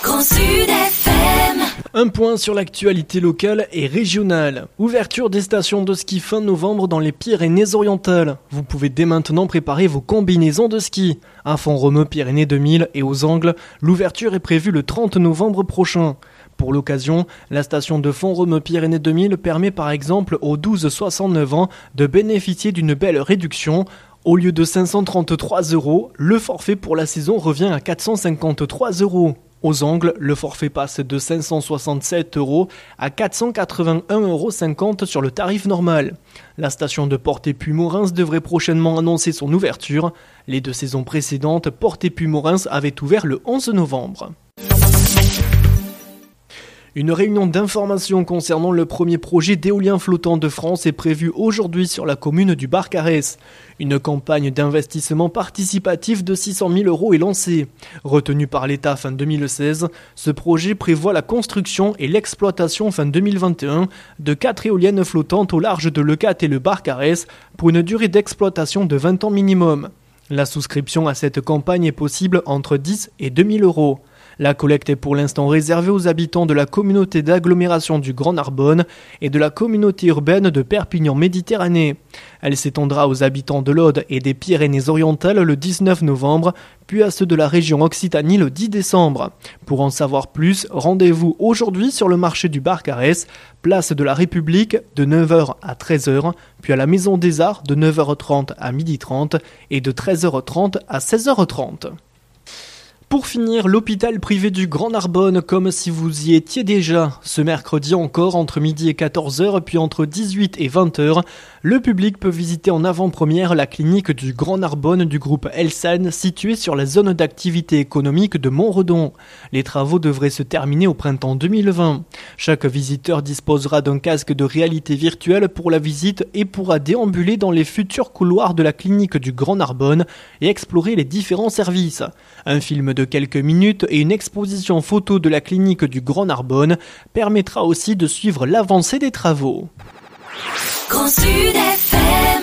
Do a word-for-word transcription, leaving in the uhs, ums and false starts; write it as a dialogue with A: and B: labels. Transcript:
A: Grand Sud F M.
B: Un point sur l'actualité locale et régionale. Ouverture des stations de ski fin novembre dans les Pyrénées-Orientales. Vous pouvez dès maintenant préparer vos combinaisons de ski. À Font-Romeu Pyrénées deux mille et aux Angles, l'ouverture est prévue le trente novembre prochain. Pour l'occasion, la station de Font-Romeu Pyrénées deux mille permet par exemple aux douze soixante-neuf ans de bénéficier d'une belle réduction. Au lieu de cinq cent trente-trois euros, le forfait pour la saison revient à quatre cent cinquante-trois euros. Aux Angles, le forfait passe de cinq cent soixante-sept euros à quatre cent quatre-vingt-un euros cinquante sur le tarif normal. La station de Porté-Puy-Morens devrait prochainement annoncer son ouverture. Les deux saisons précédentes, Porté-Puy-Morens avait ouvert le onze novembre. Une réunion d'information concernant le premier projet d'éolien flottant de France est prévue aujourd'hui sur la commune du Barcarès. Une campagne d'investissement participatif de six cent mille euros est lancée. Retenu par l'État fin deux mille seize, ce projet prévoit la construction et l'exploitation fin deux mille vingt et un de quatre éoliennes flottantes au large de Leucate et le Barcarès pour une durée d'exploitation de vingt ans minimum. La souscription à cette campagne est possible entre dix et deux mille euros. La collecte est pour l'instant réservée aux habitants de la communauté d'agglomération du Grand Narbonne et de la communauté urbaine de Perpignan-Méditerranée. Elle s'étendra aux habitants de l'Aude et des Pyrénées-Orientales le dix-neuf novembre, puis à ceux de la région Occitanie le dix décembre. Pour en savoir plus, rendez-vous aujourd'hui sur le marché du Barcarès, place de la République de neuf heures à treize heures, puis à la Maison des Arts de neuf heures trente à midi trente et de treize heures trente à seize heures trente. Pour finir, l'hôpital privé du Grand Narbonne, comme si vous y étiez déjà. Ce mercredi encore, entre midi et quatorze heures, puis entre dix-huit et vingt heures, le public peut visiter en avant-première la clinique du Grand Narbonne du groupe Elsan, située sur la zone d'activité économique de Montredon. Les travaux devraient se terminer au printemps deux mille vingt. Chaque visiteur disposera d'un casque de réalité virtuelle pour la visite et pourra déambuler dans les futurs couloirs de la clinique du Grand Narbonne et explorer les différents services. Un film de quelques minutes et une exposition photo de la clinique du Grand Narbonne permettra aussi de suivre l'avancée des travaux.
A: Grand Sud F M.